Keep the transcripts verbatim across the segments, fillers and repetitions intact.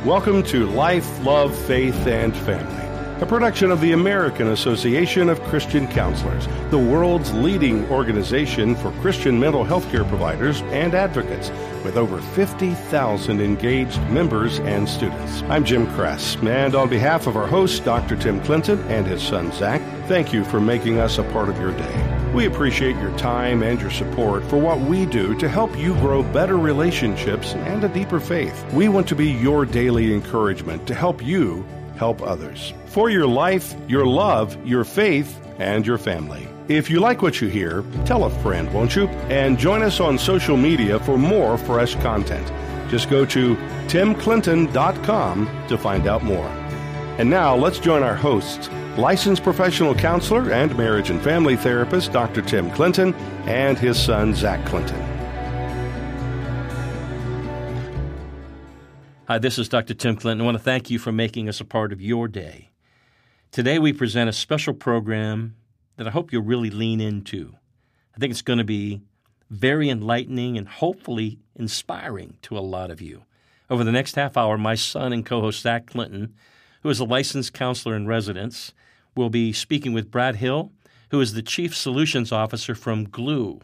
Welcome to Life, Love, Faith, and Family, a production of the American Association of Christian Counselors, the world's leading organization for Christian mental health care providers and advocates, with over fifty thousand engaged members and students. I'm Jim Kress, and on behalf of our host, Doctor Tim Clinton, and his son, Zach, thank you for making us a part of your day. We appreciate your time and your support for what we do to help you grow better relationships and a deeper faith. We want to be your daily encouragement to help you help others. For your life, your love, your faith, and your family. If you like what you hear, tell a friend, won't you? And join us on social media for more fresh content. Just go to tim clinton dot com to find out more. And now let's join our hosts, licensed professional counselor and marriage and family therapist, Doctor Tim Clinton, and his son, Zach Clinton. Hi, this is Doctor Tim Clinton. I want to thank you for making us a part of your day. Today we present a special program that I hope you'll really lean into. I think it's going to be very enlightening and hopefully inspiring to a lot of you. Over the next half hour, my son and co-host Zach Clinton, who is a licensed counselor in residence, will be speaking with Brad Hill, who is the Chief Solutions Officer from Gloo,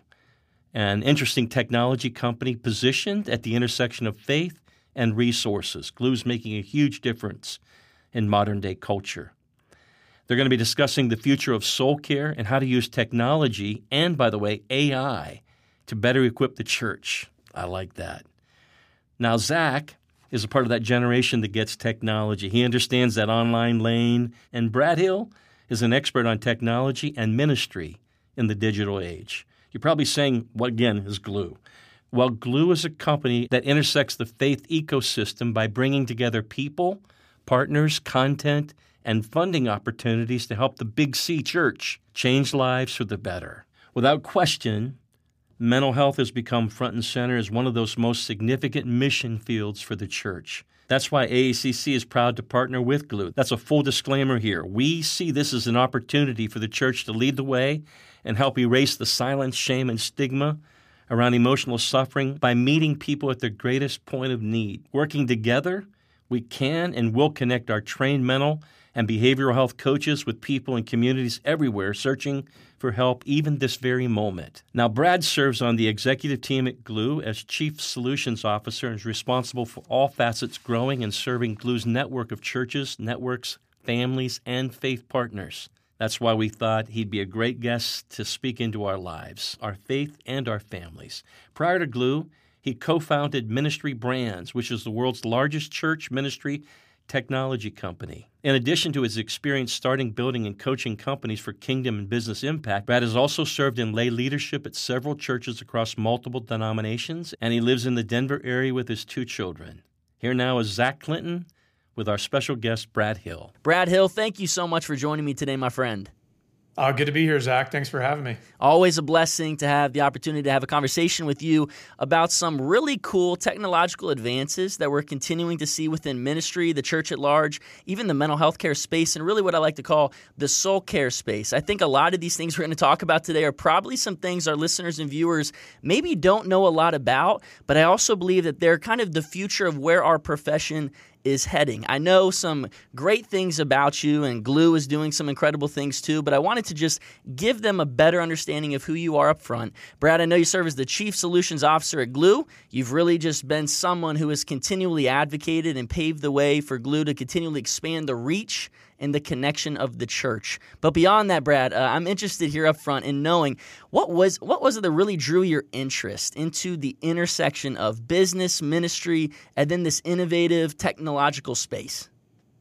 an interesting technology company positioned at the intersection of faith and resources. Gloo's making a huge difference in modern-day culture. They're going to be discussing the future of soul care and how to use technology and, by the way, A I to better equip the church. I like that. Now, Zach is a part of that generation that gets technology. He understands that online lane, and Brad Hill is an expert on technology and ministry in the digital age. You're probably saying, what again is Gloo? Well, Gloo is a company that intersects the faith ecosystem by bringing together people, partners, content, and funding opportunities to help the Big C Church change lives for the better. Without question, mental health has become front and center as one of those most significant mission fields for the church. That's why A A C C is proud to partner with Gloo. That's a full disclaimer here. We see this as an opportunity for the church to lead the way and help erase the silence, shame, and stigma around emotional suffering by meeting people at their greatest point of need. Working together, we can and will connect our trained mental and behavioral health coaches with people in communities everywhere searching for help even this very moment. Now, Brad serves on the executive team at Gloo as Chief Solutions Officer and is responsible for all facets growing and serving Gloo's network of churches, networks, families, and faith partners. That's why we thought he'd be a great guest to speak into our lives, our faith, and our families. Prior to Gloo, he co-founded Ministry Brands, which is the world's largest church ministry technology company. In addition to his experience starting, building, and coaching companies for kingdom and business impact, Brad has also served in lay leadership at several churches across multiple denominations, and he lives in the Denver area with his two children. Here now is Zach Clinton with our special guest, Brad Hill. Brad Hill, thank you so much for joining me today, my friend. Uh, good to be here, Zach. Thanks for having me. Always a blessing to have the opportunity to have a conversation with you about some really cool technological advances that we're continuing to see within ministry, the church at large, even the mental health care space, and really what I like to call the soul care space. I think a lot of these things we're going to talk about today are probably some things our listeners and viewers maybe don't know a lot about, but I also believe that they're kind of the future of where our profession is heading. I know some great things about you, and Gloo is doing some incredible things too, but I wanted to just give them a better understanding of who you are up front. Brad, I know you serve as the Chief Solutions Officer at Gloo. You've really just been someone who has continually advocated and paved the way for Gloo to continually expand the reach and the connection of the church. But beyond that, Brad, uh, I'm interested here up front in knowing what was what was it that really drew your interest into the intersection of business, ministry, and then this innovative technological space?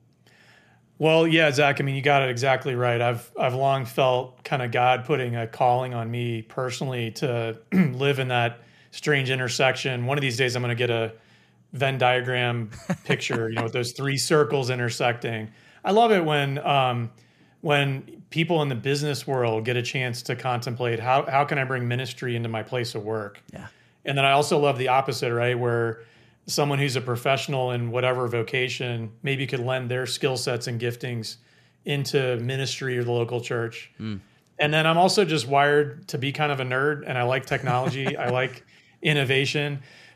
Well, yeah, Zach, I mean, you got it exactly right. I've I've long felt kind of God putting a calling on me personally to live in that strange intersection. One of these days I'm going to get a Venn diagram picture, you know, with those three circles intersecting. I love it when um, when people in the business world get a chance to contemplate how how can I bring ministry into my place of work. Yeah. And then I also love the opposite, right? Where someone who's a professional in whatever vocation maybe could lend their skill sets and giftings into ministry or the local church. Mm. And then I'm also just wired to be kind of a nerd, and I like technology. I like innovation.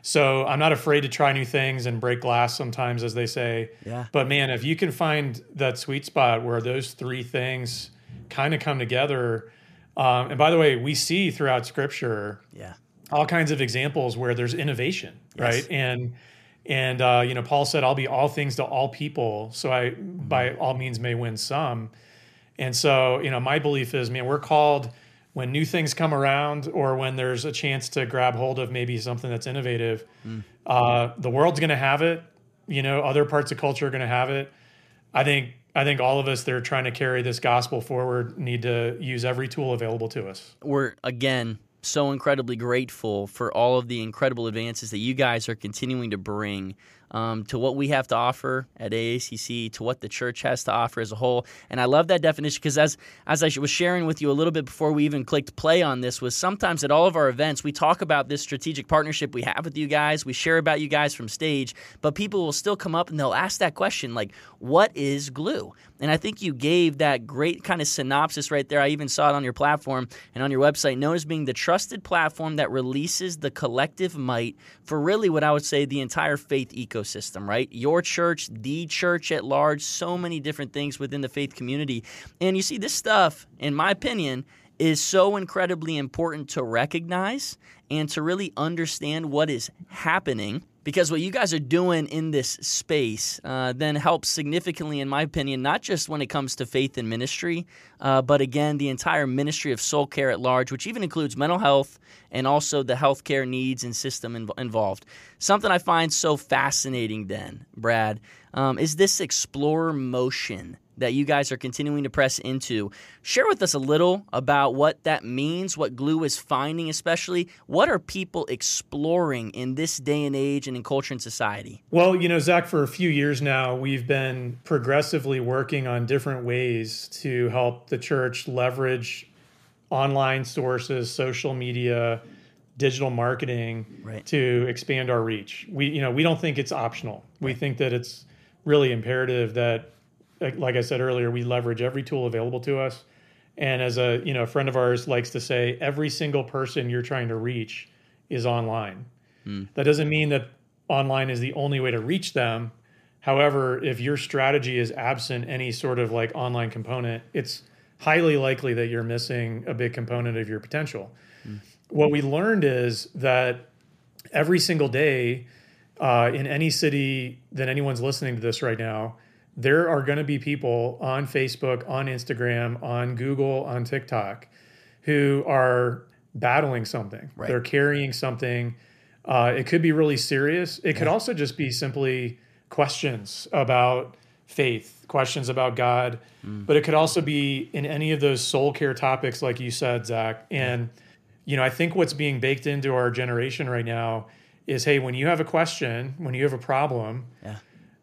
So I'm not afraid to try new things and break glass sometimes, as they say. Yeah. But man, if you can find that sweet spot where those three things kind of come together, um, and by the way, we see throughout Scripture Yeah. all kinds of examples where there's innovation, Yes. right? And and uh, you know, Paul said, "I'll be all things to all people, so I by all means may win some." And so, you know, my belief is, man, we're called when new things come around, or when there's a chance to grab hold of maybe something that's innovative. Mm. Uh, the world's going to have it. You know, other parts of culture are going to have it. I think. I think all of us that are trying to carry this gospel forward need to use every tool available to us. We're, again, so incredibly grateful for all of the incredible advances that you guys are continuing to bring um, to what we have to offer at A A C C, to what the church has to offer as a whole. And I love that definition because as as I was sharing with you a little bit before we even clicked play on this, was sometimes at all of our events, we talk about this strategic partnership we have with you guys. We share about you guys from stage, but people will still come up and they'll ask that question, like, what is glue? And I think you gave that great kind of synopsis right there. I even saw it on your platform and on your website, known as being the trusted platform that releases the collective might for really what I would say the entire faith ecosystem, right? Your church, the church at large, so many different things within the faith community. And you see, this stuff, in my opinion, is so incredibly important to recognize and to really understand what is happening, because what you guys are doing in this space uh, then helps significantly, in my opinion, not just when it comes to faith and ministry, uh, but again, the entire ministry of soul care at large, which even includes mental health and also the healthcare needs and system inv- involved. Something I find so fascinating then, Brad, um, is this explorer motion that you guys are continuing to press into. Share with us a little about what that means, what Glue is finding especially. What are people exploring in this day and age and in culture and society? Well, you know, Zach, for a few years now, we've been progressively working on different ways to help the church leverage online sources, social media, digital marketing right. to expand our reach. We, you know, we don't think it's optional. We think that it's really imperative that, like I said earlier, we leverage every tool available to us. And as a, you know, a friend of ours likes to say, every single person you're trying to reach is online. Mm. That doesn't mean that online is the only way to reach them. However, if your strategy is absent any sort of like online component, it's highly likely that you're missing a big component of your potential. Mm. What we learned is that every single day uh, in any city that anyone's listening to this right now, there are going to be people on Facebook, on Instagram, on Google, on TikTok who are battling something. Right. They're carrying something. Uh, it could be really serious. It could yeah. also just be simply questions about faith, questions about God. Mm. But it could also be in any of those soul care topics, like you said, Zach. And, you know, I think what's being baked into our generation right now is, hey, when you have a question, when you have a problem, yeah.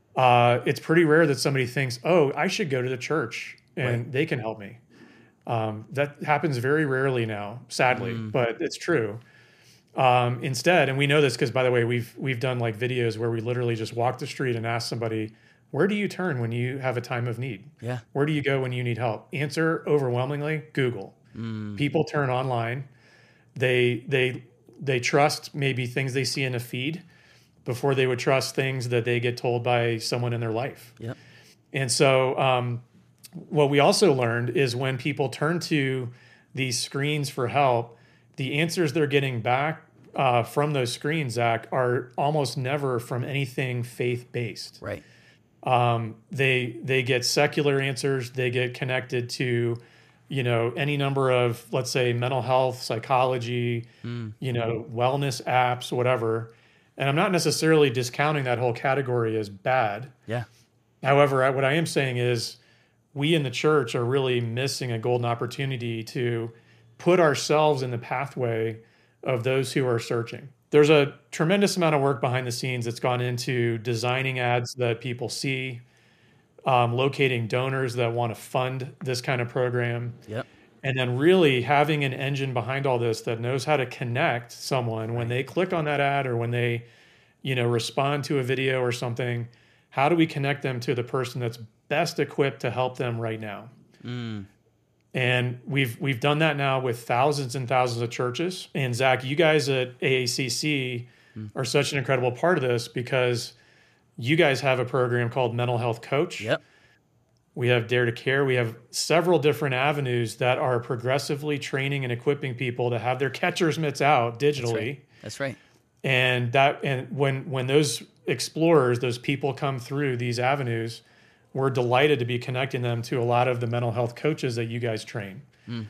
Uh, it's pretty rare that somebody thinks, oh, I should go to the church and right. they can help me. Um, that happens very rarely now, sadly, mm. but it's true. Um, instead, and we know this because, by the way, we've we've done like videos where we literally just walk the street and ask somebody, where do you turn when you have a time of need? Yeah. Where do you go when you need help? Answer overwhelmingly, Google. Mm. People turn online. They they they trust maybe things they see in a feed before they would trust things that they get told by someone in their life. Yep. And so um, what we also learned is when people turn to these screens for help, the answers they're getting back uh, from those screens, Zach, are almost never from anything faith-based. Right. Um, they they get secular answers. They get connected to, you know, any number of, let's say, mental health, psychology, mm. you know, wellness apps, whatever. And I'm not necessarily discounting that whole category as bad. Yeah. However, I, what I am saying is we in the church are really missing a golden opportunity to put ourselves in the pathway of those who are searching. There's a tremendous amount of work behind the scenes that's gone into designing ads that people see, um, locating donors that want to fund this kind of program. Yep. And then really having an engine behind all this that knows how to connect someone when they click on that ad or when they, you know, respond to a video or something. How do we connect them to the person that's best equipped to help them right now? Mm. And we've we've done that now with thousands and thousands of churches. And Zach, you guys at A A C C mm. are such an incredible part of this, because you guys have a program called Mental Health Coach. Yep. We have Dare to Care. We have several different avenues that are progressively training and equipping people to have their catcher's mitts out digitally. That's right. That's right. And that, and when when those explorers, those people come through these avenues, we're delighted to be connecting them to a lot of the mental health coaches that you guys train. Mm.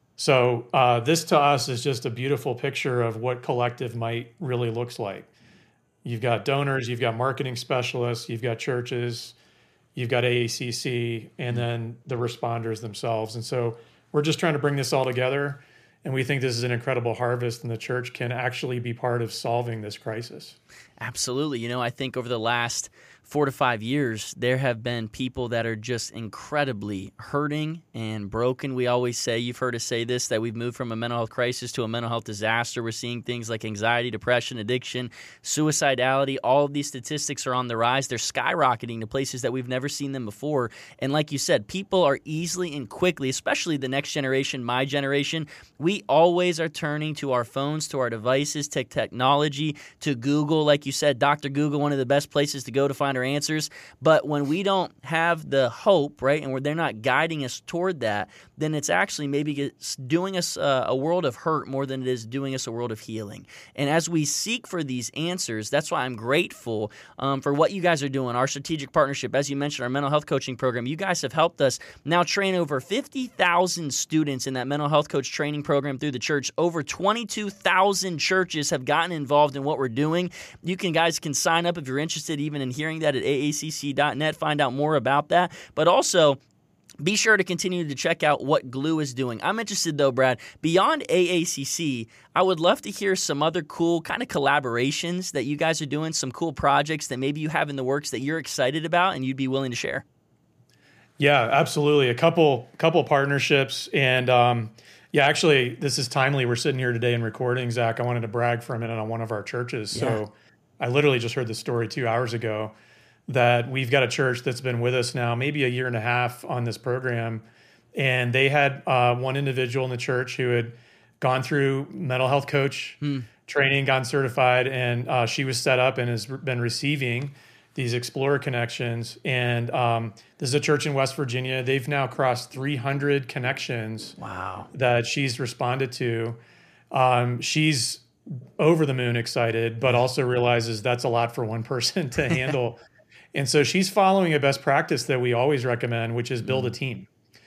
So uh, this to us is just a beautiful picture of what Collective Might really looks like. You've got donors, you've got marketing specialists, you've got churches, you've got A A C C, and then the responders themselves. And so we're just trying to bring this all together. And we think this is an incredible harvest, and the church can actually be part of solving this crisis. Absolutely. You know, I think over the last four to five years, there have been people that are just incredibly hurting and broken. We always say, you've heard us say this, that we've moved from a mental health crisis to a mental health disaster. We're seeing things like anxiety, depression, addiction, suicidality. All of these statistics are on the rise. They're skyrocketing to places that we've never seen them before. And like you said, people are easily and quickly, especially the next generation, my generation, we always are turning to our phones, to our devices, to technology, to Google. Like you said, Doctor Google, one of the best places to go to find our answers. But when we don't have the hope, right, and where they're not guiding us toward that, then it's actually maybe doing us uh, a world of hurt more than it is doing us a world of healing. And as we seek for these answers, that's why I'm grateful um, for what you guys are doing, our strategic partnership. As you mentioned, our mental health coaching program, you guys have helped us now train over fifty thousand students in that mental health coach training program through the church. Over twenty-two thousand churches have gotten involved in what we're doing. You can guys can sign up if you're interested even in hearing that at A A C C dot net, find out more about that. But also, be sure to continue to check out what Glue is doing. I'm interested, though, Brad, beyond A A C C, I would love to hear some other cool kind of collaborations that you guys are doing, some cool projects that maybe you have in the works that you're excited about and you'd be willing to share. Yeah, absolutely. A couple couple partnerships. And um, yeah, actually, this is timely. We're sitting here today and recording, Zach. I wanted to brag for a minute on one of our churches. Yeah. So I literally just heard the story two hours ago that we've got a church that's been with us now maybe a year and a half on this program. And they had uh, one individual in the church who had gone through mental health coach hmm. training, gotten certified, and uh, she was set up and has been receiving these Explorer connections. And um, this is a church in West Virginia. They've now crossed three hundred connections wow. that she's responded to. Um, she's over the moon excited, but also realizes that's a lot for one person to handle. And so she's following a best practice that we always recommend, which is build a team.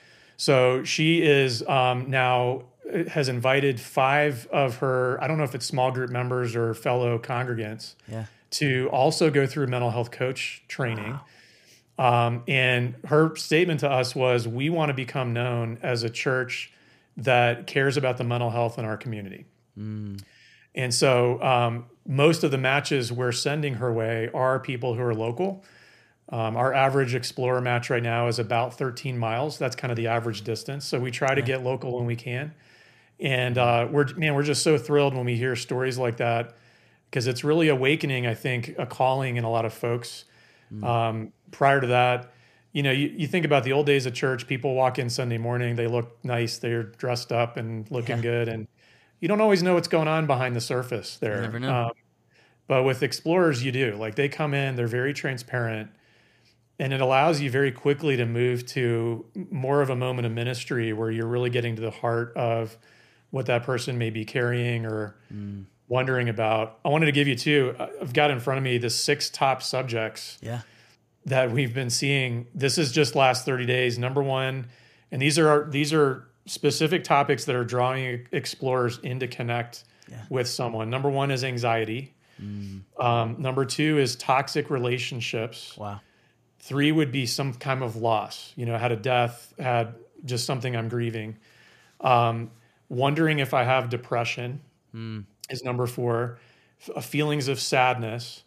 So she is um, now has invited five of her, I don't know if it's small group members or fellow congregants, yeah. to also go through mental health coach training. Wow. Um, and her statement to us was, we want to become known as a church that cares about the mental health in our community. Mm. And so um, most of the matches we're sending her way are people who are local. Um, our average Explorer match right now is about thirteen miles. That's kind of the average distance. So we try to get local when we can. And uh, we're, man, we're just so thrilled when we hear stories like that, because it's really awakening, I think, a calling in a lot of folks. Mm. Um, prior to that, you know, you, you think about the old days of church, people walk in Sunday morning, they look nice, they're dressed up and looking yeah. good. And you don't always know what's going on behind the surface there. You never know. Um, but with Explorers, you do. Like, they come in, they're very transparent, and it allows you very quickly to move to more of a moment of ministry where you're really getting to the heart of what that person may be carrying or mm. wondering about. I wanted to give you two. I've got in front of me the six top subjects yeah. that we've been seeing. This is just last thirty days. Number one, and these are these are specific topics that are drawing explorers in to connect yeah. with someone. Number one is anxiety. Mm. Um, number two is toxic relationships. Wow. Three would be some kind of loss. You know, had a death, had just something I'm grieving. Um, wondering if I have depression mm. is number four. F- feelings of sadness.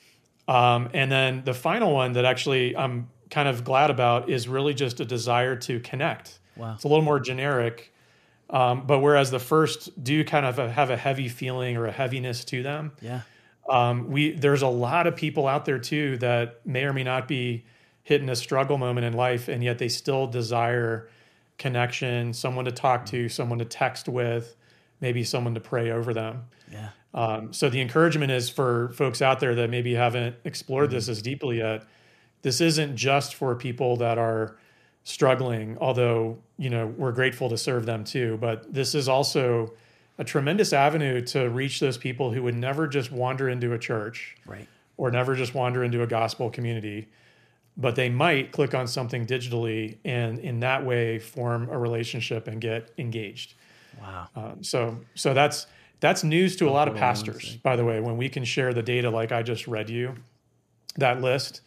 Um, and then the final one that actually I'm kind of glad about is really just a desire to connect. Wow. It's a little more generic. Um, but whereas the first do kind of have a heavy feeling or a heaviness to them. Yeah. Um, we there's a lot of people out there too that may or may not be hitting a struggle moment in life, and yet they still desire connection, someone to talk to, someone to text with, maybe someone to pray over them. Yeah. Um, so the encouragement is for folks out there that maybe haven't explored Mm-hmm. this as deeply yet. This isn't just for people that are struggling, although, you know, we're grateful to serve them too. But this is also a tremendous avenue to reach those people who would never just wander into a church Right. or never just wander into a gospel community, but they might click on something digitally and in that way form a relationship and get engaged. Wow. Um, so, so that's that's news to a lot of hold on one pastors, second. by the way, when we can share the data like I just read you, that list.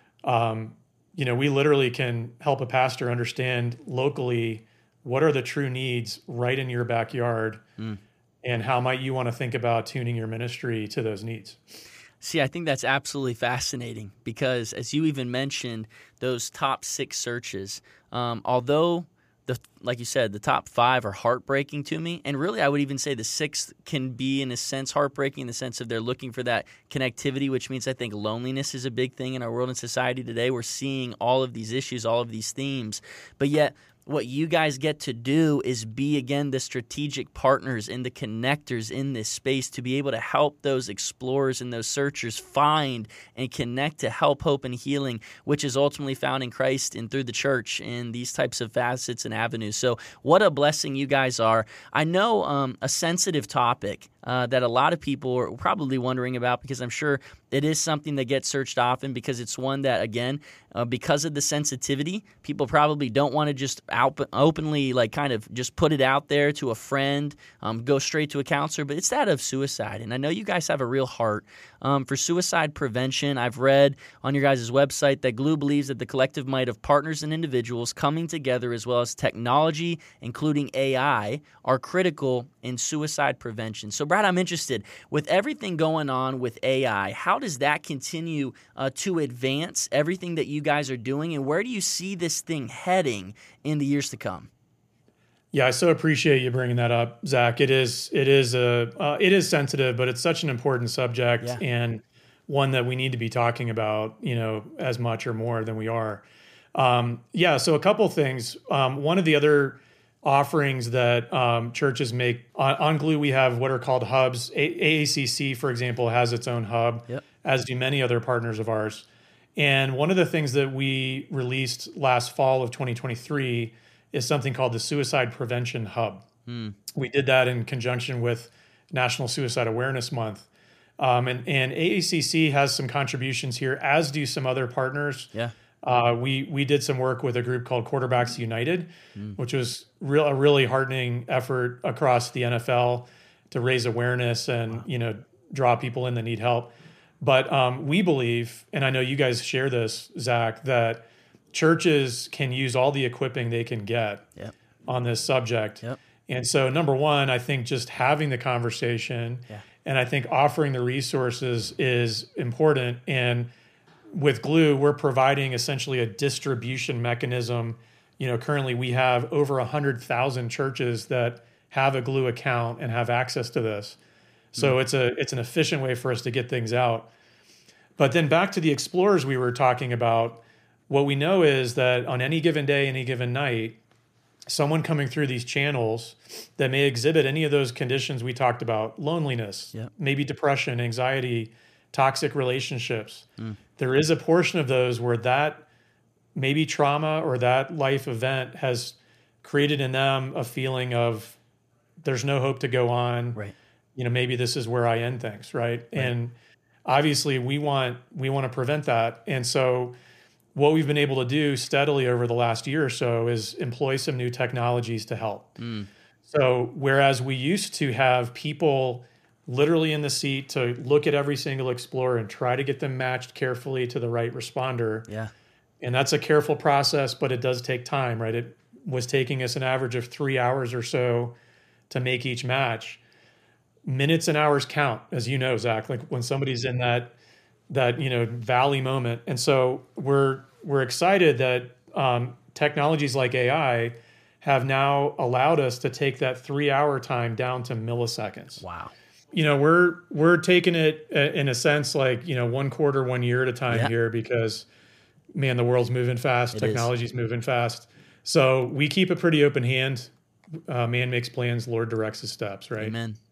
Um, you know, we literally can help a pastor understand locally what are the true needs right in your backyard, Mm. and how might you want to think about tuning your ministry to those needs. See, I think that's absolutely fascinating because, as you even mentioned, those top six searches, um, although the like you said, the top five are heartbreaking to me, and really, I would even say the sixth can be, in a sense, heartbreaking in the sense of they're looking for that connectivity, which means I think loneliness is a big thing in our world and society today. We're seeing all of these issues, all of these themes, but yet what you guys get to do is be, again, the strategic partners and the connectors in this space to be able to help those explorers and those searchers find and connect to help, hope, and healing, which is ultimately found in Christ and through the church in these types of facets and avenues. So what a blessing you guys are. I know um, a sensitive topic uh, that a lot of people are probably wondering about, because I'm sure it is something that gets searched often, because it's one that, again, uh, because of the sensitivity, people probably don't want to just out, openly like kind of just put it out there to a friend, um, go straight to a counselor, but it's that of suicide. And I know you guys have a real heart um, for suicide prevention. I've read on your guys' website that Glue believes that the collective might of partners and individuals coming together, as well as technology, including A I, are critical in suicide prevention. So, Brad, I'm interested, with everything going on with A I, how does that continue uh, to advance everything that you guys are doing, and where do you see this thing heading in the years to come? Yeah, I so appreciate you bringing that up, Zach. It is it is a uh, it is sensitive, but it's such an important subject, Yeah. and one that we need to be talking about, you know, as much or more than we are. Um, yeah, so a couple things. Um, one of the other offerings that um, churches make on, on Glue, we have what are called hubs. A- AACC, for example, has its own hub, Yep. as do many other partners of ours. And one of the things that we released last fall of twenty twenty-three is something called the Suicide Prevention Hub. Hmm. We did that in conjunction with National Suicide Awareness Month. Um, and, and A A C C has some contributions here, as do some other partners. Yeah. Uh, we we did some work with a group called Quarterbacks United, which was real a really heartening effort across the N F L to raise awareness and you know draw people in that need help. But um, we believe, and I know you guys share this, Zach, that churches can use all the equipping they can get Yep. on this subject. Yep. And so, number one, I think just having the conversation, Yeah. and I think offering the resources is important. And with Glue, we're providing essentially a distribution mechanism. You know, currently we have over one hundred thousand churches that have a Glue account and have access to this. So mm. it's a it's an efficient way for us to get things out. But then back to the explorers we were talking about, what we know is that on any given day, any given night, someone coming through these channels that may exhibit any of those conditions we talked about, loneliness, Yep. maybe depression, anxiety, toxic relationships. Mm. There is a portion of those where that maybe trauma or that life event has created in them a feeling of there's no hope to go on. Right. You know, maybe this is where I end things, right? right. And obviously we want we want to prevent that. And so what we've been able to do steadily over the last year or so is employ some new technologies to help. Mm. So whereas we used to have people literally in the seat to look at every single explorer and try to get them matched carefully to the right responder. Yeah. And that's a careful process, but it does take time, right? It was taking us an average of three hours or so to make each match. Minutes and hours count, as you know, Zach, like when somebody's in that, that, you know, valley moment. And so we're, we're excited that um, technologies like A I have now allowed us to take that three hour time down to milliseconds. Wow. You know, we're we're taking it in a sense like, you know, one quarter, one year at a time yeah. here because, man, the world's moving fast. It Technology's is. moving fast. So we keep a pretty open hand. Uh, man makes plans, Lord directs his steps, right? Amen.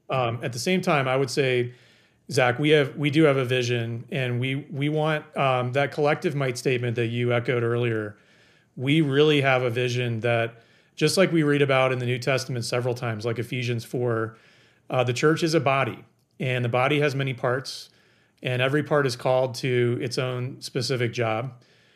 Um, at the same time, I would say, Zach, we have we do have a vision, and we we want um, that collective might statement that you echoed earlier. We really have a vision that, just like we read about in the New Testament several times, like Ephesians four, uh, the church is a body, and the body has many parts, and every part is called to its own specific job.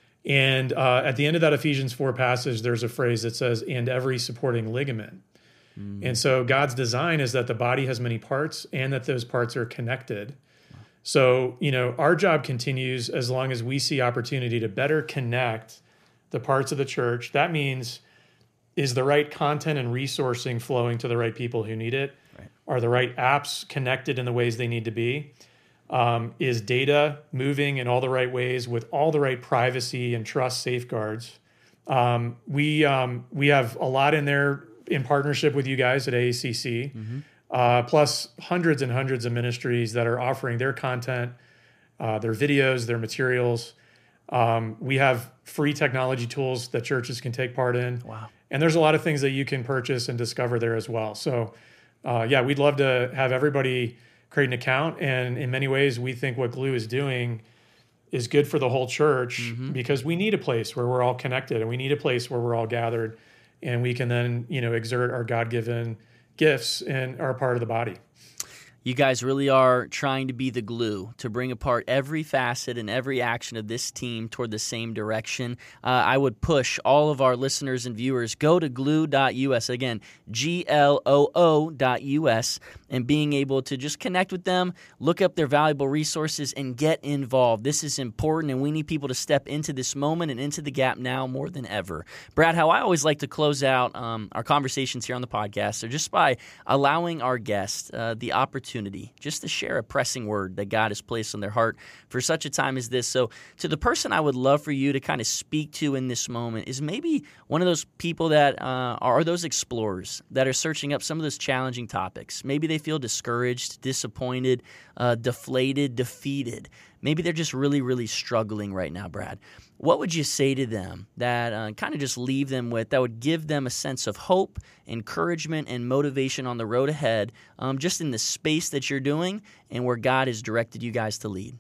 And uh, at the end of that Ephesians four passage, there's a phrase that says, "and every supporting ligament." Mm. And so God's design is that the body has many parts and that those parts are connected. Wow. So, you know, our job continues as long as we see opportunity to better connect the parts of the church. That means, is the right content and resourcing flowing to the right people who need it? Right. Are the right apps connected in the ways they need to be? Um, is data moving in all the right ways with all the right privacy and trust safeguards? Um, we um, we have a lot in there in partnership with you guys at A A C C, mm-hmm. uh, plus hundreds and hundreds of ministries that are offering their content, uh, their videos, their materials. Um, we have free technology tools that churches can take part in. Wow. And there's a lot of things that you can purchase and discover there as well. So, uh, yeah, we'd love to have everybody create an account. And in many ways, we think what Glue is doing is good for the whole church, mm-hmm. because we need a place where we're all connected, and we need a place where we're all gathered, and we can then, you know, exert our God-given gifts and are part of the body. You guys really are trying to be the glue to bring apart every facet and every action of this team toward the same direction. Uh, I would push all of our listeners and viewers, go to gloo dot U S, again, G L O O dot U S, and being able to just connect with them, look up their valuable resources, and get involved. This is important, and we need people to step into this moment and into the gap now more than ever. Brad, how I always like to close out um, our conversations here on the podcast are just by allowing our guests uh, the opportunity just to share a pressing word that God has placed on their heart for such a time as this. So to the person I would love for you to kind of speak to in this moment is maybe one of those people that uh, are those explorers that are searching up some of those challenging topics. Maybe they feel discouraged, disappointed, uh, deflated, defeated. Maybe they're just really, really struggling right now, Brad. What would you say to them that uh, kind of just leave them with that would give them a sense of hope, encouragement, and motivation on the road ahead, um, just in the space that you're doing and where God has directed you guys to lead?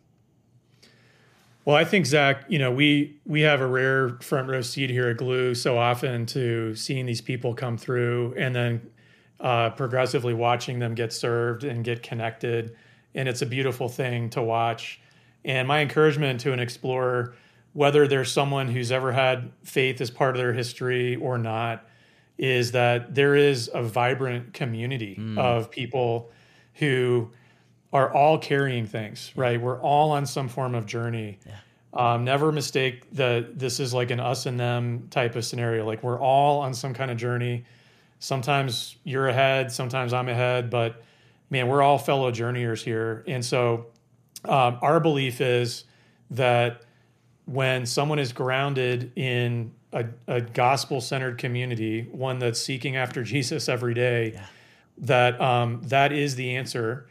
Well, I think, Zach, you know, we we have a rare front row seat here at Glue so often to seeing these people come through and then uh, progressively watching them get served and get connected. And it's a beautiful thing to watch. And my encouragement to an explorer, whether there's someone who's ever had faith as part of their history or not, is that there is a vibrant community mm. of people who are all carrying things, right? We're all on some form of journey. Yeah. Um, never mistake that this is like an us and them type of scenario. Like we're all on some kind of journey. Sometimes you're ahead, sometimes I'm ahead, but man, we're all fellow journeyers here. And so um, our belief is that when someone is grounded in a, a gospel-centered community, one that's seeking after Jesus every day, yeah. that um, that is the answer.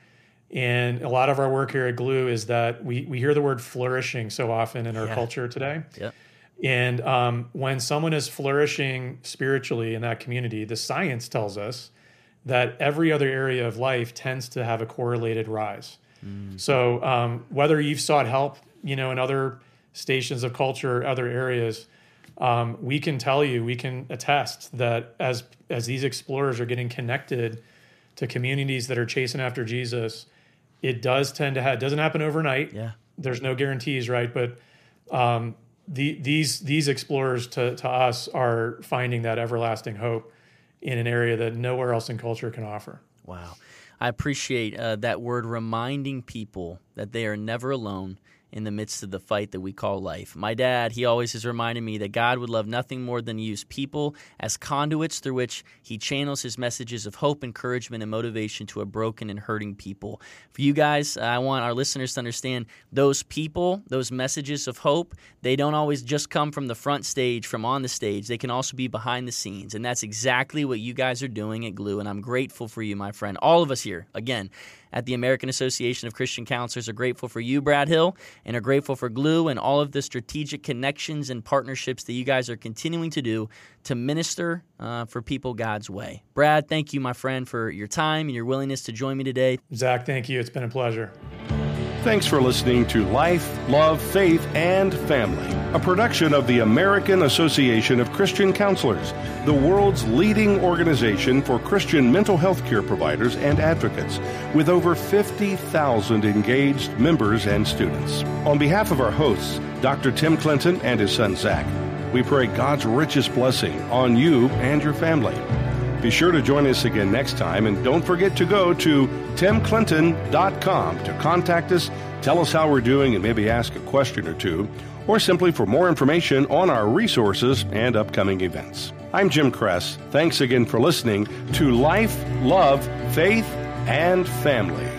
And a lot of our work here at Glue is that we we hear the word flourishing so often in our yeah. culture today. Yep. And um, when someone is flourishing spiritually in that community, the science tells us that every other area of life tends to have a correlated rise. Mm. So um, whether you've sought help, you know, in other stations of culture, other areas, um, we can tell you, we can attest that as as these explorers are getting connected to communities that are chasing after Jesus, it does tend to have, it doesn't happen overnight. Yeah. There's no guarantees, right? But um, the, these these explorers to, to us are finding that everlasting hope in an area that nowhere else in culture can offer. Wow. I appreciate uh, that word, reminding people that they are never alone in the midst of the fight that we call life. My dad, he always has reminded me that God would love nothing more than to use people as conduits through which he channels his messages of hope, encouragement, and motivation to a broken and hurting people. For you guys, I want our listeners to understand those people, those messages of hope, they don't always just come from the front stage, from on the stage. They can also be behind the scenes, and that's exactly what you guys are doing at Glue, and I'm grateful for you, my friend. All of us here, again, at the American Association of Christian Counselors are grateful for you, Brad Hill, and are grateful for Glue and all of the strategic connections and partnerships that you guys are continuing to do to minister uh, for people God's way. Brad, thank you, my friend, for your time and your willingness to join me today. Zach, thank you. It's been a pleasure. Thanks for listening to Life, Love, Faith, and Family, a production of the American Association of Christian Counselors, the world's leading organization for Christian mental health care providers and advocates, with over fifty thousand engaged members and students. On behalf of our hosts, Doctor Tim Clinton and his son Zach, we pray God's richest blessing on you and your family. Be sure to join us again next time, and don't forget to go to tim clinton dot com to contact us, tell us how we're doing, and maybe ask a question or two, or simply for more information on our resources and upcoming events. I'm Jim Kress. Thanks again for listening to Life, Love, Faith, and Family.